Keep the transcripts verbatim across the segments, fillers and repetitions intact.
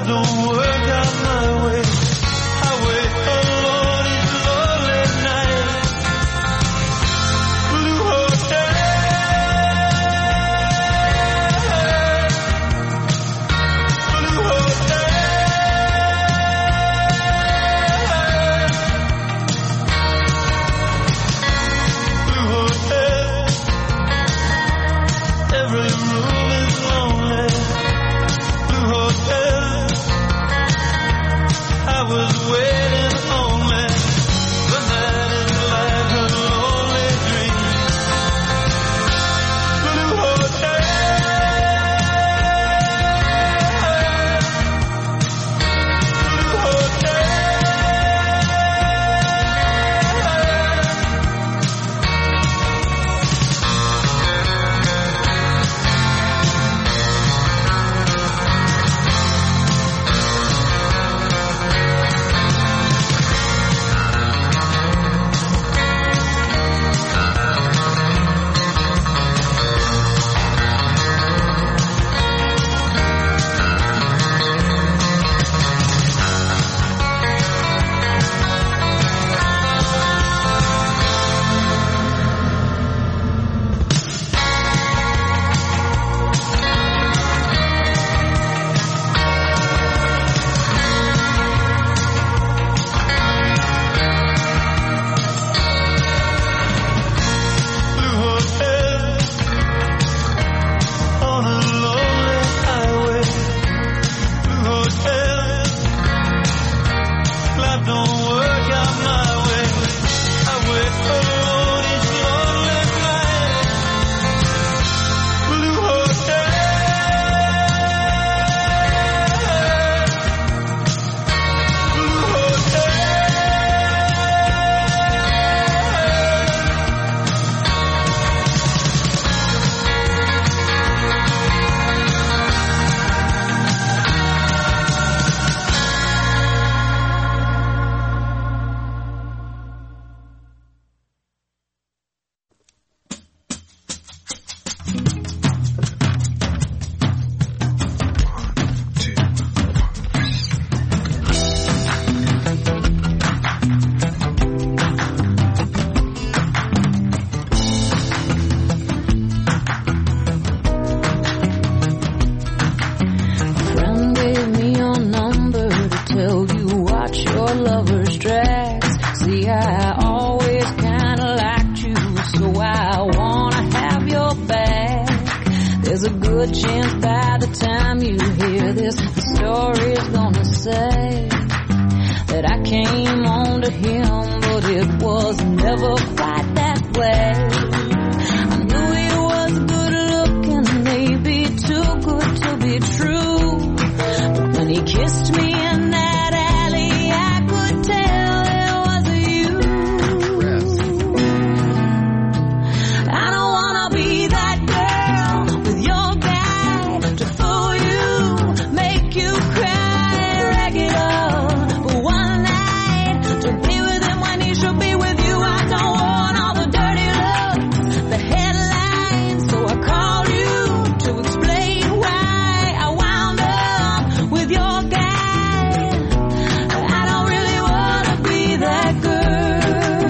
good chance by the time you hear this, the story's gonna say that I came on to him, but it was never quite that way. I knew he was good looking, maybe too good to be true, but when he kissed me in that alley, I could tell it wasn't you. I don't wanna be that girl with your guy to fool you, make you cry, rag it up for one night, to be with him when he should be with you. I don't want all the dirty looks, the headlines, so I called you to explain why I wound up with your guy. I don't really wanna be that girl.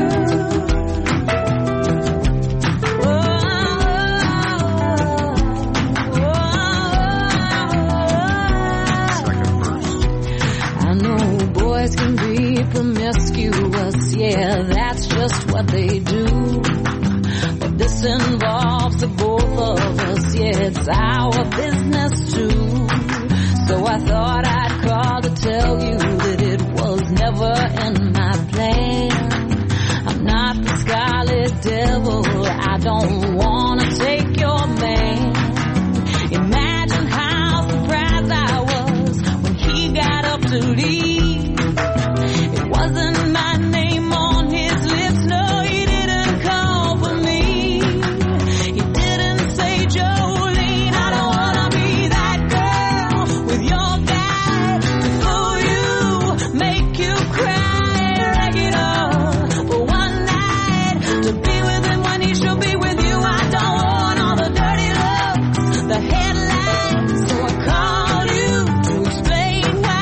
I know boys can be promiscuous, yeah, that's just what they do. But this involves the both of us, yeah, it's our business too. So I thought I'd call to tell you that it was never in my plan. I'm not the scarlet devil, I don't wanna take your man. Imagine how surprised I was when he got up to leave. It wasn't my name on his lips, no, he didn't call for me. He didn't say Jolene. I don't wanna be that girl with your guy to fool you, make you cry, rag it up for one night, to be with him when he should be with you. I don't want all the dirty looks, the headlines, so I called you to explain why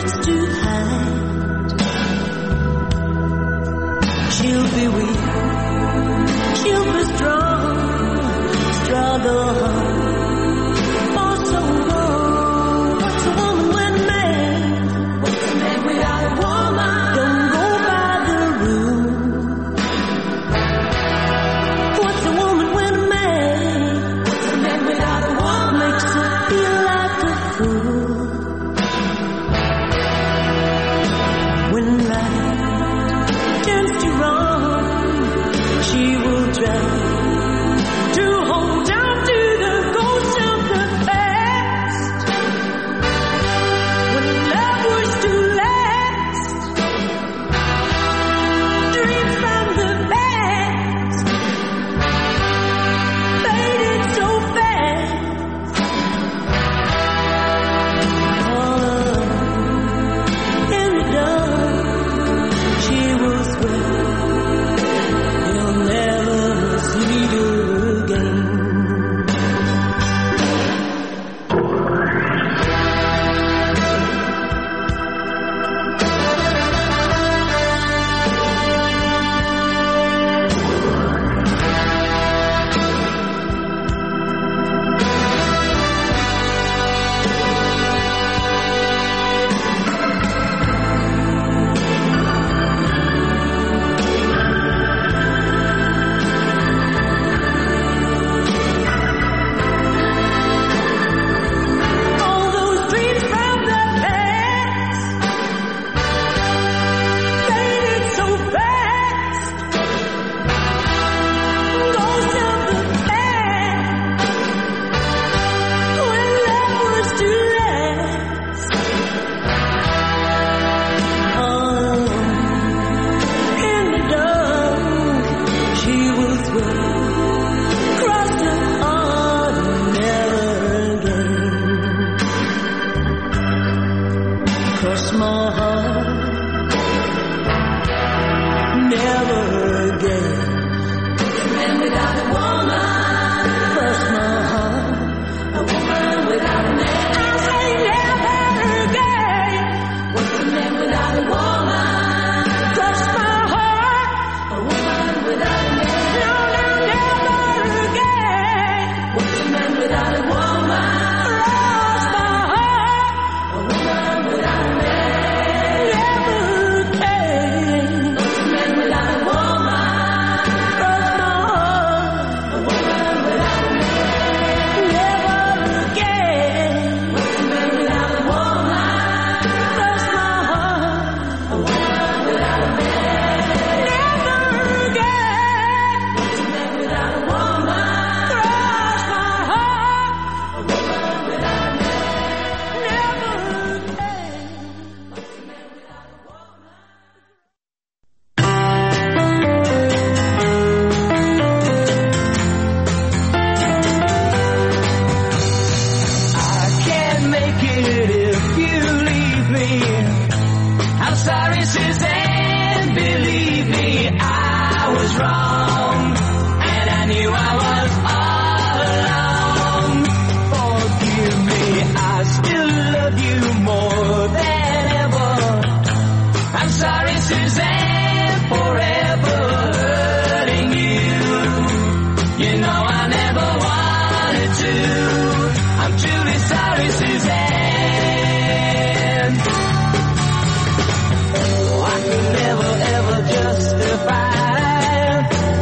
things to hide. She'll be weak, she'll be strong, struggle hard for so long. What's a woman when a man? What's a man without a woman? Don't go by the rules. What's a woman when a man? What's a man without a woman? Makes her feel like a fool. When life turns to wrong, she will try to hold on to the ghosts of the past. When love was to last, dreams from the past faded so fast. All alone in the dark, she will swear he'll never see her again. All those dreams from the past faded so fast. Ghosts of the past when love was to last. All alone in the dark, she will swear cross her heart never again. Cross my heart never again. Man without a woman. Cross my heart, a woman without a man. I say never again. What's a man without a woman? Cross my heart, a woman without a man. No, no, never again. What's a man without a woman? Cross my heart, a woman without a man. Never again. What's a man without a woman? Cross my heart, a woman without a man. Never again. What's a man without a woman? Cross my heart, a woman without a man. Never again. What's a man without a woman? Cross my heart, a woman without a man. Never again. What's a man without a woman? I can't make it if you leave me. I'm sorry, Suzanne, believe me, I was wrong, and I knew I was all alone. Forgive me, I still love you more than ever. I'm sorry, Suzanne, forever hurting you. You know I never wanted to. I'm truly sorry, Suzanne. Oh, I could never ever justify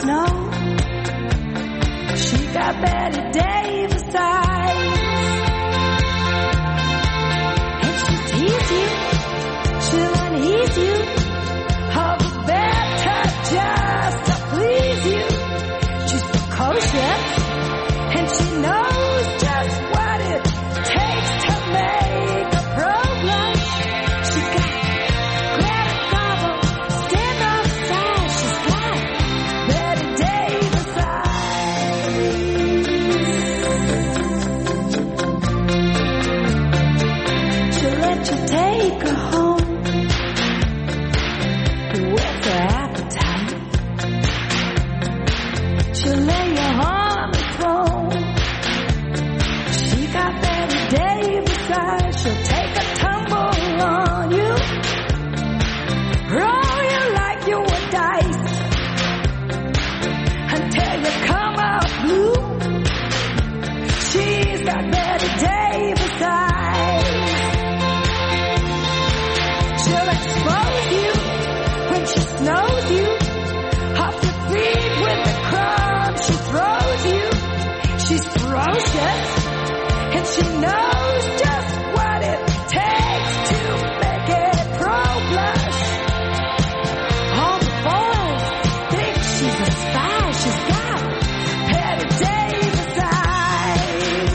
snow. She got Betty Davis eyes, and she'll tease you, she'll unease you, all the better just to please you. She's precocious, and she knows just what it takes to make a pro blush. She got Greta Garbo, stand on the side. She's got Betty Davis eyes. She'll let you take her home with her appetite. She'll lay you on the throne. She got Betty Davis eyes. She'll take a tumble on you, roll you like you were dice, until you come out blue. She's got Betty Davis eyes. She'll expose you when she snows you, off your feet with the crumbs she throws you. She's ferocious, and she knows just what it takes to make it pro blush. All the boys think she's a spy. She's got Betty Davis eyes.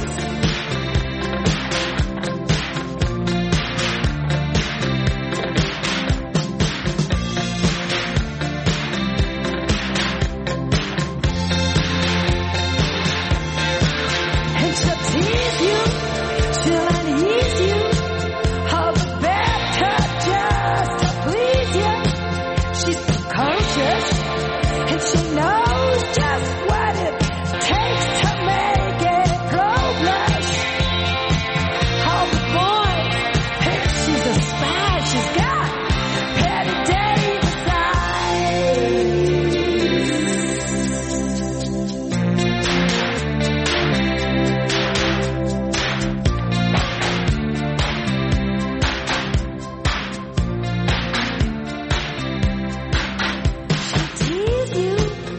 And she'll tease you, she'll unease you, all the better just to please you. She's precocious, and she knows just what it takes to make it pro blush. All the boys think she's a spy. She's got Betty Davis eyes. She'll tease you.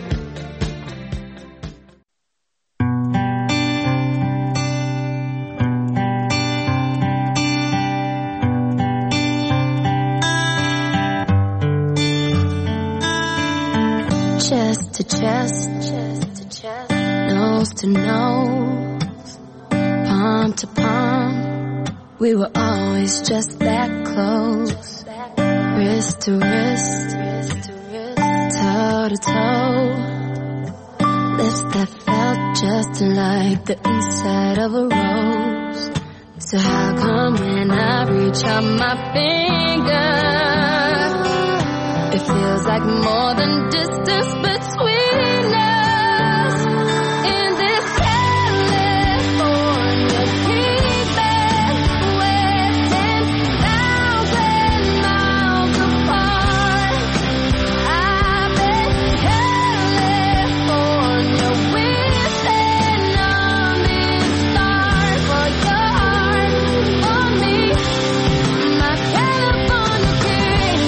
Chest to chest, chest to chest, nose to nose, palm to palm. We were always just that close, wrist to wrist, toe to toe. Lips that felt just like the inside of a rose. So how come when I reach out my finger, it feels like more than distance between us? In this California heathen, we're ten thousand miles apart. I'm in California, wishing I'm in star for your heart, for me, my California king.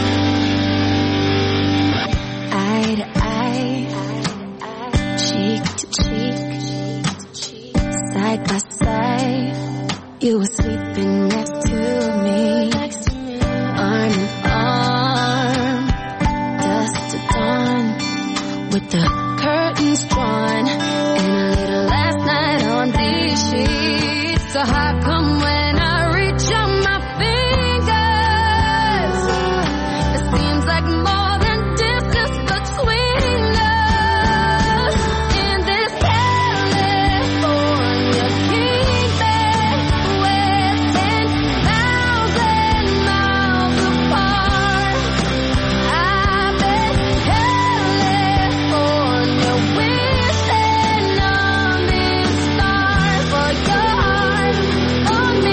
Eye to eye, cheek to cheek, side by side. You were sleeping next to me, arm in arm, dusk to dawn, with the curtains drawn, and a little last night on these sheets. So how come when I reach out my fingers, it seems like more than distance between us? In this California heathen, we're ten thousand miles apart. I'm in California, wishing I'm in star for your heart, for me,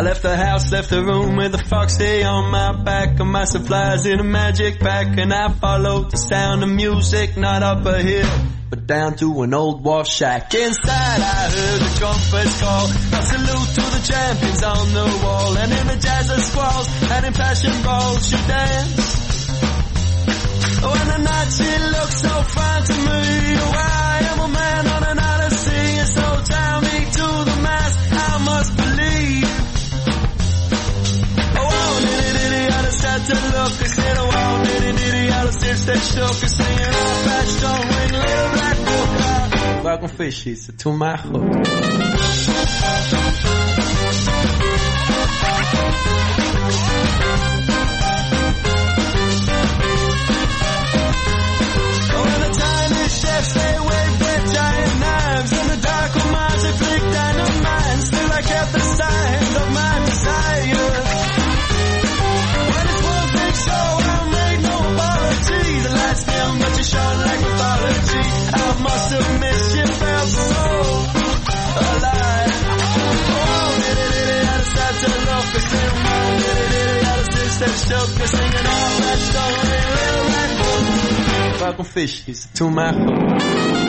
I left the house, left the room with a foxy on my back and my supplies in a magic pack, and I followed the sound of music, not up a hill, but down to an old wall shack. Inside I heard the trumpets call, a salute to the champions on the wall, and in the jazz of squalls and in passion balls she danced. Oh, and the night she looked so fine to me. Oh, I am a man on an odyssey, and so tie me to the mast, I must believe. Oh, oh, diddy diddy, I just had to look, I said, oh, oh, diddy diddy, I just if they shook, I singing off that stone ring, little black book. Welcome fishies to my hook. Chefs, they wave their giant knives, and the dark of Mars, they flick dynamite. Still I kept the signs of my desire. When it's one big show, I made no apology. The lights dim, but you shone like mythology. I must have missed you, felt so alive. Oh, diddy diddy, I just had to look, I said, oh, diddy diddy, I just did step shook, I singing all that story, little black book. Welcome fishies to my hook.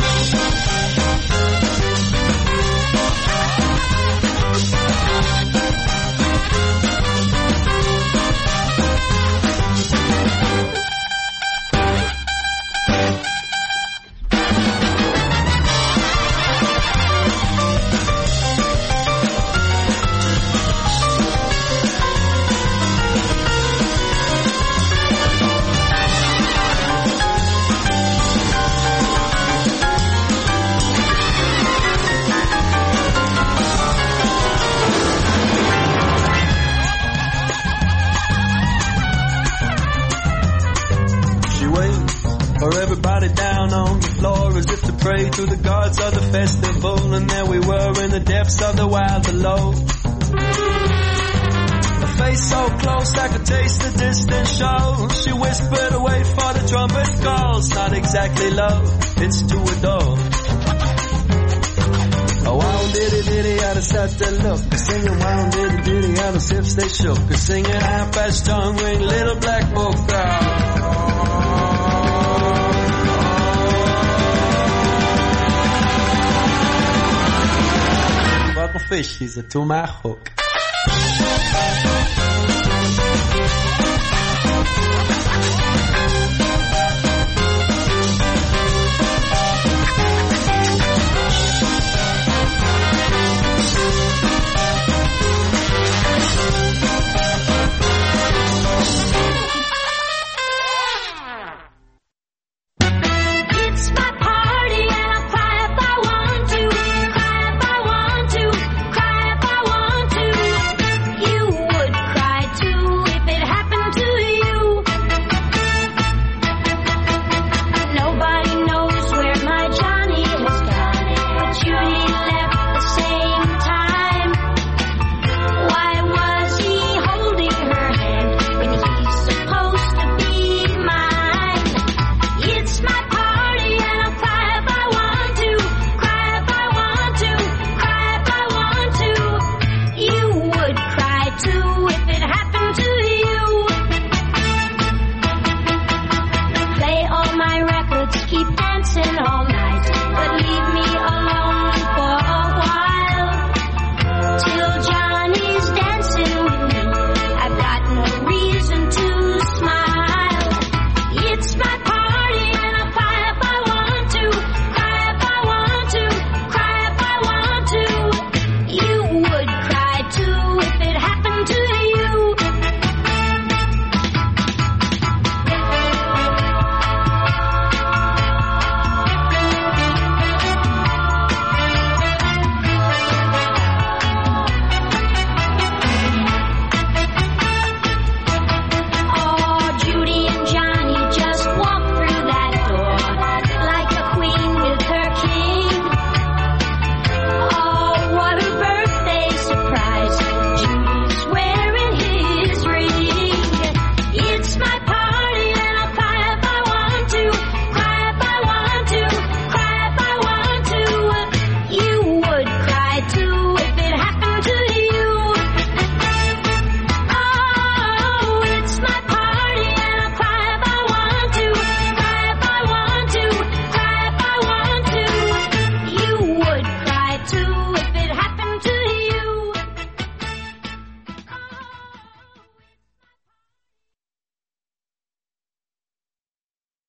Down on the floor as if to pray to the gods of the festival, and there we were in the depths of the wild below. A face so close I could taste the distant show. She whispered, wait for the trumpet calls. Not exactly love, it's to adore. Oh, wow, diddy diddy, I just had to look, singing wow, diddy diddy, how the hips they shook, singing half-past tongue ring, little black book. Welcome fishies to my hook.